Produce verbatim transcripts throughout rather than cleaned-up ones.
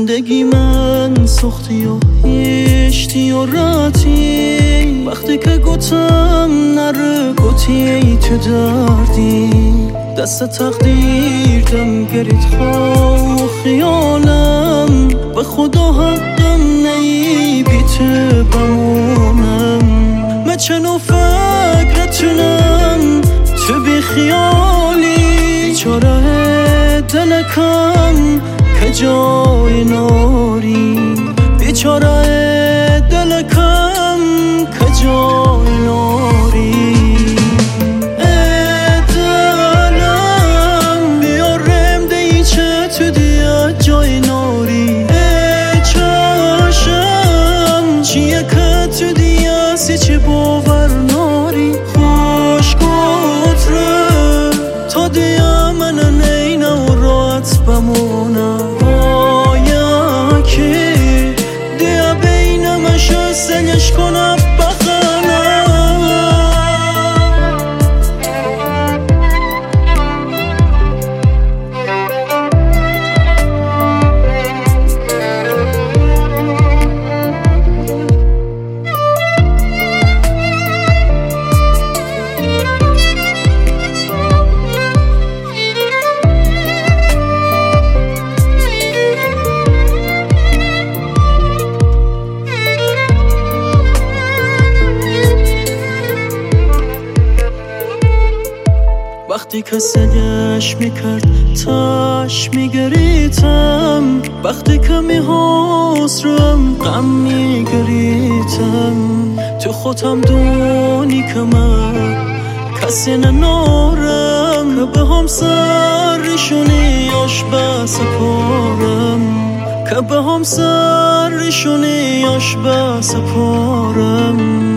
زندگی من سختی و هیشتی و راتی وقتی که گوتم نره گوتی تو دردی دست تقدیر دم گرید خواه خیالم به خدا حقم نی بیت بمونم من چنو فکرتونم تو بی خیالی بیچاره دلکم که جای ناری بیچاره دلکم که جای ناری دلم بیارم دی چه تو دیا جای ناری ای چشم چیه که تو دیا سی چه باور ناری خوش گتره تا دیا من نینا و راحت بمونم سنش کنم وقتی که سگش میکرد تاش میگریتم وقتی که میحسرم غم میگریتم تو خودم دونی که من کسی ننارم که به هم سرشونی آش بسپارم که به هم سرشونی آش بسپارم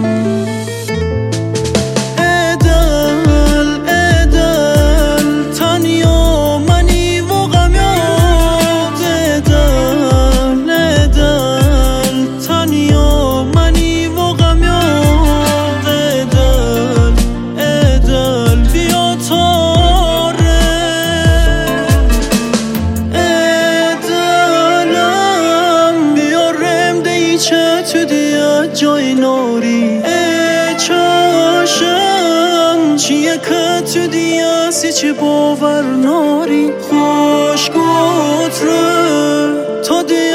تو دیا جای ناری ای چشم چیه که تو دیا سی چه باور ناری خوش گتره تا دیا